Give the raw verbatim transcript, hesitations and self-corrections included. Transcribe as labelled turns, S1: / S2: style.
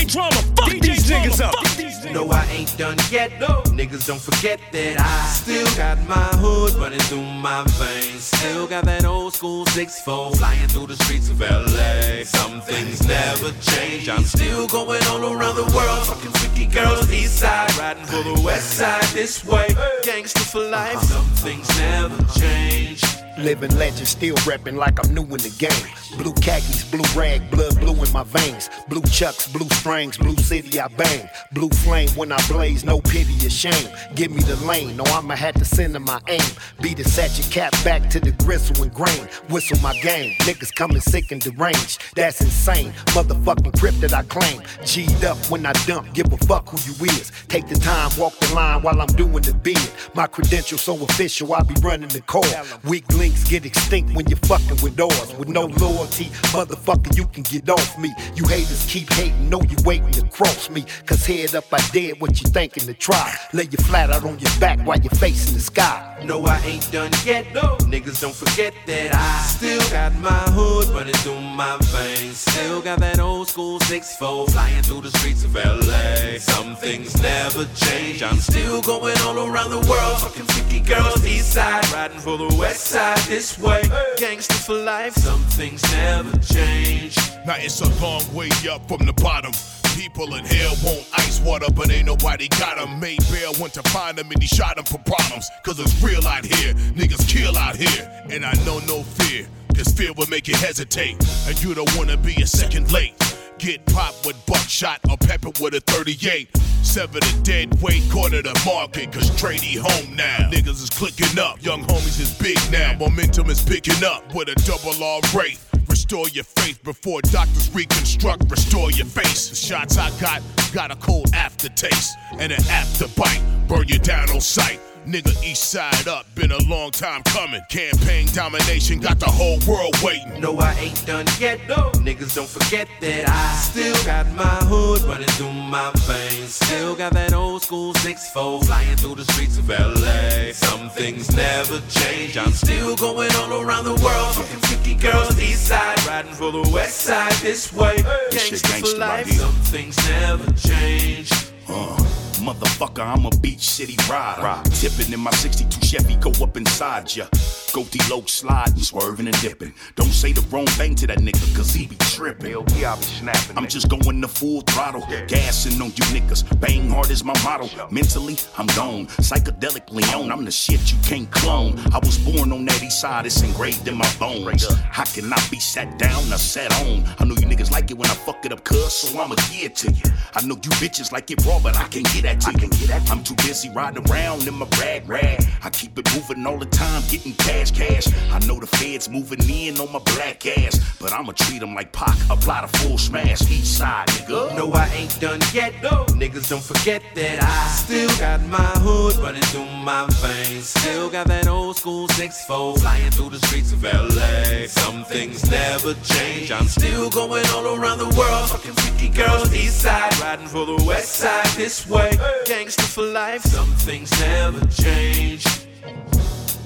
S1: Drama, fuck D J these drama, niggas up.
S2: No, I ain't done yet. No, niggas don't forget that I still got my hood running through my veins. Still got that old school six four flying through the streets of L A. Some things never change. I'm still going all around the world, fucking fifty girls east side, riding for the west side this way. Gangster for life. Some things never change.
S3: Living legend, still reppin' like I'm new in the game. Blue khakis, blue rag, blood blue in my veins. Blue chucks, blue strings, blue city I bang. Blue flame when I blaze, no pity or shame. Give me the lane, no I'ma have to send in my aim. Beat a set your cap back to the gristle and grain. Whistle my game, niggas coming sick and deranged. That's insane, motherfucking crip that I claim. G'd up when I dump, give a fuck who you is. Take the time, walk the line while I'm doing the bid. My credentials so official, I be running the call. Weak link get extinct when you're fucking with doors. With no loyalty, motherfucker, you can get off me. You haters keep hating, know you waiting to cross me. Cause head up, I did what you thinking to try. Lay you flat out on your back while you're facing the sky.
S2: No, I ain't done yet. No, niggas don't forget that I still got my hood running through my veins. Still got that old school six four flying through the streets of L A. Some things never change. I'm still going all around the world, fucking fifty girls east side, riding for the west side this way. Gangster for life. Some things never change.
S4: Now it's a long way up from the bottom. People in hell want ice water, but ain't nobody got them. Made bail, went to find them, and he shot them for problems. Cause it's real out here, niggas kill out here. And I know no fear, cause fear will make you hesitate. And you don't wanna be a second late. Get popped with buckshot or pepper with a thirty-eight. Sever the dead weight, corner the market, cause Trady home now. Niggas is clicking up, young homies is big now. Momentum is picking up with a double R rate. Restore your faith before doctors reconstruct, restore your face. The shots I got, got a cold aftertaste and an after bite, burn you down on sight. Nigga, east side up, been a long time coming. Campaign domination, got the whole world waiting.
S2: No, I ain't done yet. No, niggas don't forget that I still got my hood running through my veins. Still got that old school six four flying through the streets of L A. Some things never change. I'm still going all around the world, fucking fifty girls east side, riding for the west side this way. Gangsta for life. Some things never change.
S5: Uh. Motherfucker, I'm a beach city rider. Right. Tipping in my sixty-two Chevy, go up inside ya. Go D-Lo sliding, swerving and dipping. Don't say the wrong thing to that nigga, cause he be tripping.
S6: L P, I be snapping.
S5: I'm nigga. Just going the full throttle, yeah. Gassing on you niggas. Bang hard is my motto. Sure. Mentally, I'm gone. Psychedelically on, I'm the shit you can't clone. I was born on that east side, it's engraved in my bones. How can I be sat down or sat on? I know you niggas like it when I fuck it up, cuz, so I'ma give it to you. I know you bitches like it raw, but I can't get that to you. I'm too busy riding around in my rag rag. I keep it moving all the time, getting cash, cash. I know the feds moving in on my black ass, but I'ma treat them like Pac, apply the full smash. East side, nigga.
S2: No, I ain't done yet. No, niggas don't forget that I still got my hood running through my veins. Still got that old school six four flying through the streets of L A. Some things never change. I'm still going all around the world, fucking fifty girls east side, riding for the west side this way. Gangster for life. Some things never change.